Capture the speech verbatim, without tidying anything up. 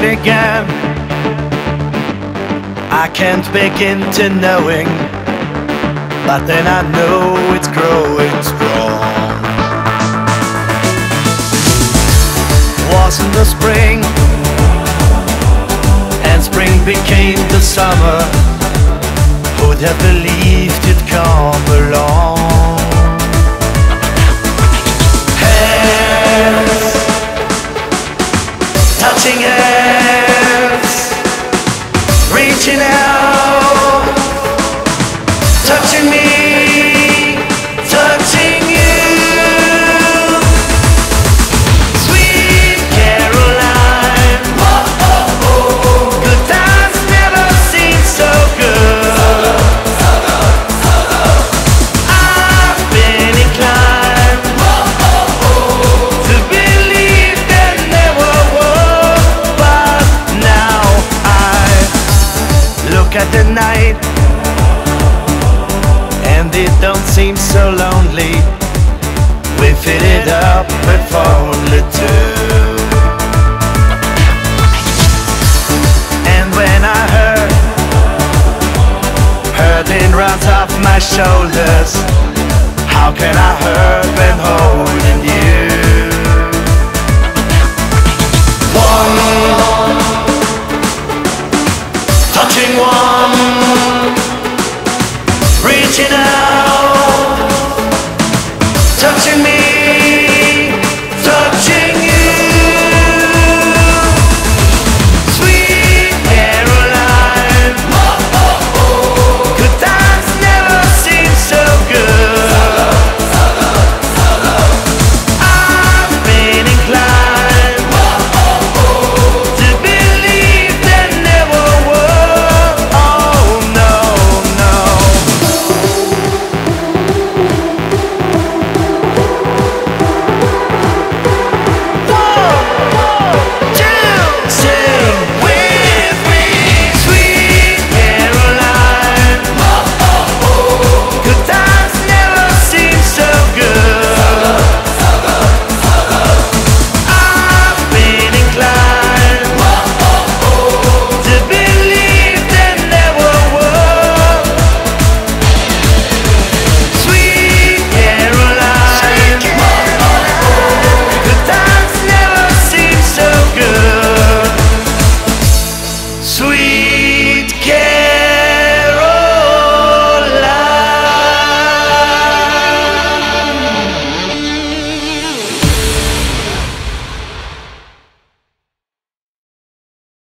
began, I can't begin to knowing, but then I know it's growing strong. Wasn't the spring, and spring became the summer. Who'd have believed it'd come along? Hands, touching hands, reaching out, touching me, touching you. Sweet Caroline, oh, oh, oh. Good times never seem so good. I've been inclined oh, oh, oh. to believe there never was, but now I look at the night and it don't seem so lonely. We fit it up with only two. And when I heard hurting runs off my shoulders, how can I hurt when holding you? One, touching one, reaching out, touching me, touching you. Sweet Caroline, oh, oh, oh. Good times never seem so good. I've been inclined oh, oh, oh. to believe there never was. Oh no, no. Sing with me, Sweet Caroline. Oh, oh, oh. Good times never seem so good. I've been inclined oh, oh, oh. to believe there never was. Sweet Caroline. Oh, oh. Good times never seem so good. Sweet